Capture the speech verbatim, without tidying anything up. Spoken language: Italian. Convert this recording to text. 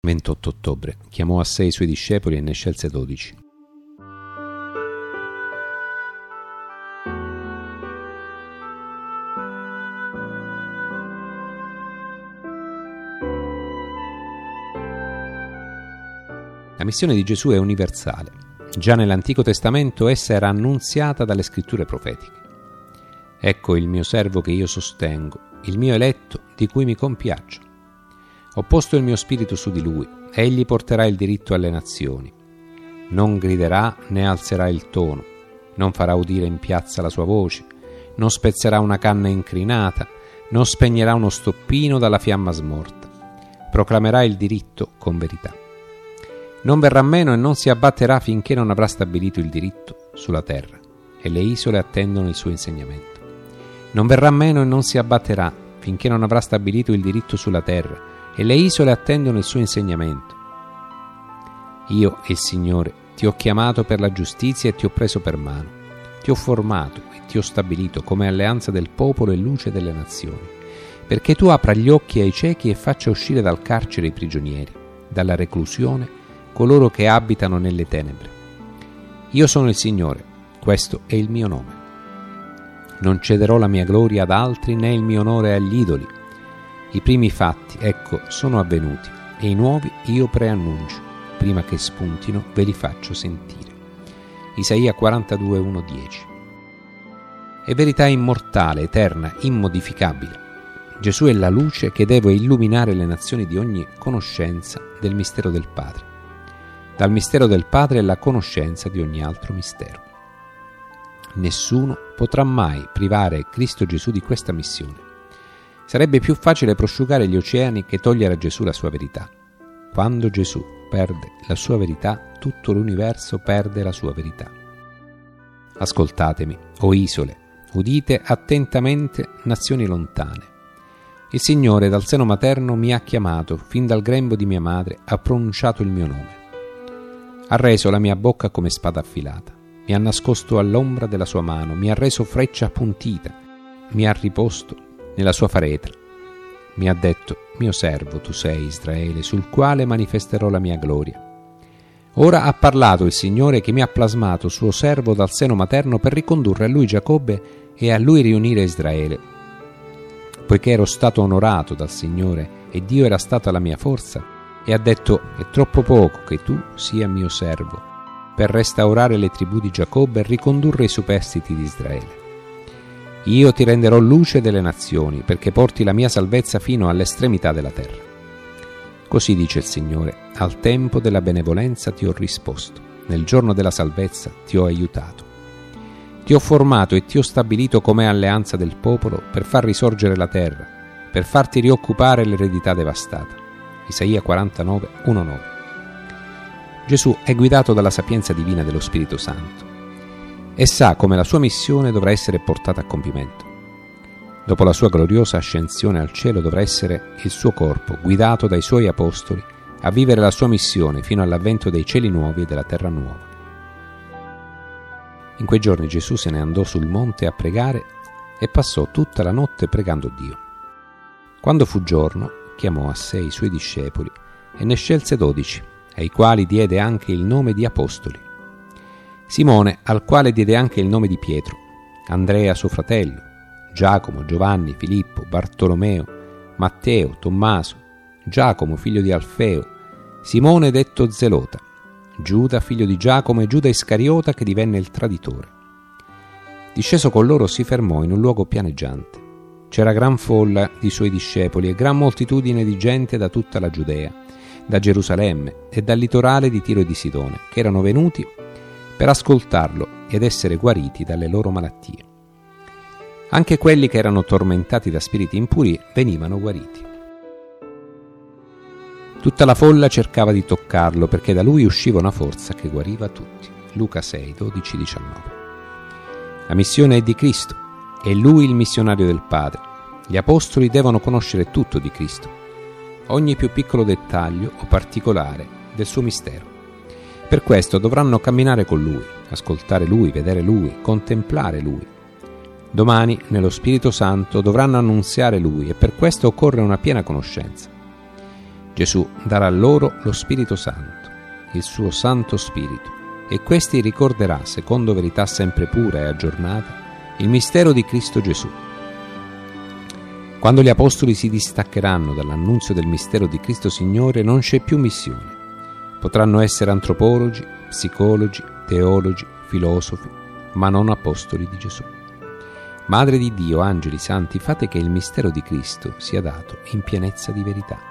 ventotto ottobre. Chiamò a sé i suoi discepoli e ne scelse dodici. La missione di Gesù è universale. Già nell'Antico Testamento essa era annunziata dalle scritture profetiche. Ecco il mio servo che io sostengo, il mio eletto di cui mi compiaccio. Ho posto il mio spirito su di lui, egli porterà il diritto alle nazioni. Non griderà né alzerà il tono, non farà udire in piazza la sua voce, non spezzerà una canna incrinata, non spegnerà uno stoppino dalla fiamma smorta. Proclamerà il diritto con verità. Non verrà meno e non si abbatterà finché non avrà stabilito il diritto sulla terra, e le isole attendono il suo insegnamento. Non verrà meno e non si abbatterà finché non avrà stabilito il diritto sulla terra, e le isole attendono il suo insegnamento. Io, il Signore, ti ho chiamato per la giustizia e ti ho preso per mano. Ti ho formato e ti ho stabilito come alleanza del popolo e luce delle nazioni, perché tu apra gli occhi ai ciechi e faccia uscire dal carcere i prigionieri, dalla reclusione coloro che abitano nelle tenebre. Io sono il Signore, questo è il mio nome. Non cederò la mia gloria ad altri né il mio onore agli idoli. I primi fatti, ecco, sono avvenuti, e i nuovi io preannuncio, prima che spuntino ve li faccio sentire. Isaia quarantadue, uno dieci. È verità immortale, eterna, immodificabile. Gesù è la luce che deve illuminare le nazioni di ogni conoscenza del mistero del Padre. Dal mistero del Padre è la conoscenza di ogni altro mistero. Nessuno potrà mai privare Cristo Gesù di questa missione. Sarebbe più facile prosciugare gli oceani che togliere a Gesù la sua verità. Quando Gesù perde la sua verità, tutto l'universo perde la sua verità. Ascoltatemi, o isole, udite attentamente, nazioni lontane. Il Signore dal seno materno mi ha chiamato, fin dal grembo di mia madre ha pronunciato il mio nome. Ha reso la mia bocca come spada affilata, mi ha nascosto all'ombra della sua mano, mi ha reso freccia appuntita, mi ha riposto nella sua faretra. Mi ha detto: mio servo tu sei, Israele, sul quale manifesterò la mia gloria. Ora ha parlato il Signore che mi ha plasmato suo servo dal seno materno per ricondurre a lui Giacobbe e a lui riunire Israele. Poiché ero stato onorato dal Signore e Dio era stata la mia forza, e ha detto: è troppo poco che tu sia mio servo per restaurare le tribù di Giacobbe e ricondurre i superstiti di Israele. Io ti renderò luce delle nazioni, perché porti la mia salvezza fino all'estremità della terra. Così dice il Signore: al tempo della benevolenza ti ho risposto, nel giorno della salvezza ti ho aiutato. Ti ho formato e ti ho stabilito come alleanza del popolo per far risorgere la terra, per farti rioccupare l'eredità devastata. Isaia quarantanove, uno nove. Gesù è guidato dalla sapienza divina dello Spirito Santo e sa come la sua missione dovrà essere portata a compimento. Dopo la sua gloriosa ascensione al cielo dovrà essere il suo corpo, guidato dai suoi apostoli, a vivere la sua missione fino all'avvento dei cieli nuovi e della terra nuova. In quei giorni Gesù se ne andò sul monte a pregare e passò tutta la notte pregando Dio. Quando fu giorno, chiamò a sé i suoi discepoli e ne scelse dodici, ai quali diede anche il nome di apostoli. Simone, al quale diede anche il nome di Pietro, Andrea suo fratello, Giacomo, Giovanni, Filippo, Bartolomeo, Matteo, Tommaso, Giacomo figlio di Alfeo, Simone detto Zelota, Giuda figlio di Giacomo e Giuda Iscariota che divenne il traditore. Disceso con loro si fermò in un luogo pianeggiante. C'era gran folla di suoi discepoli e gran moltitudine di gente da tutta la Giudea, da Gerusalemme e dal litorale di Tiro e di Sidone, che erano venuti per ascoltarlo ed essere guariti dalle loro malattie. Anche quelli che erano tormentati da spiriti impuri venivano guariti. Tutta la folla cercava di toccarlo, perché da lui usciva una forza che guariva tutti. Luca sei, dodici diciannove. La missione è di Cristo, è lui il missionario del Padre. Gli apostoli devono conoscere tutto di Cristo, ogni più piccolo dettaglio o particolare del suo mistero. Per questo dovranno camminare con lui, ascoltare lui, vedere lui, contemplare lui. Domani, nello Spirito Santo, dovranno annunziare lui e per questo occorre una piena conoscenza. Gesù darà loro lo Spirito Santo, il suo Santo Spirito, e questi ricorderà, secondo verità sempre pura e aggiornata, il mistero di Cristo Gesù. Quando gli apostoli si distaccheranno dall'annunzio del mistero di Cristo Signore, non c'è più missione. Potranno essere antropologi, psicologi, teologi, filosofi, ma non apostoli di Gesù. Madre di Dio, angeli santi, fate che il mistero di Cristo sia dato in pienezza di verità.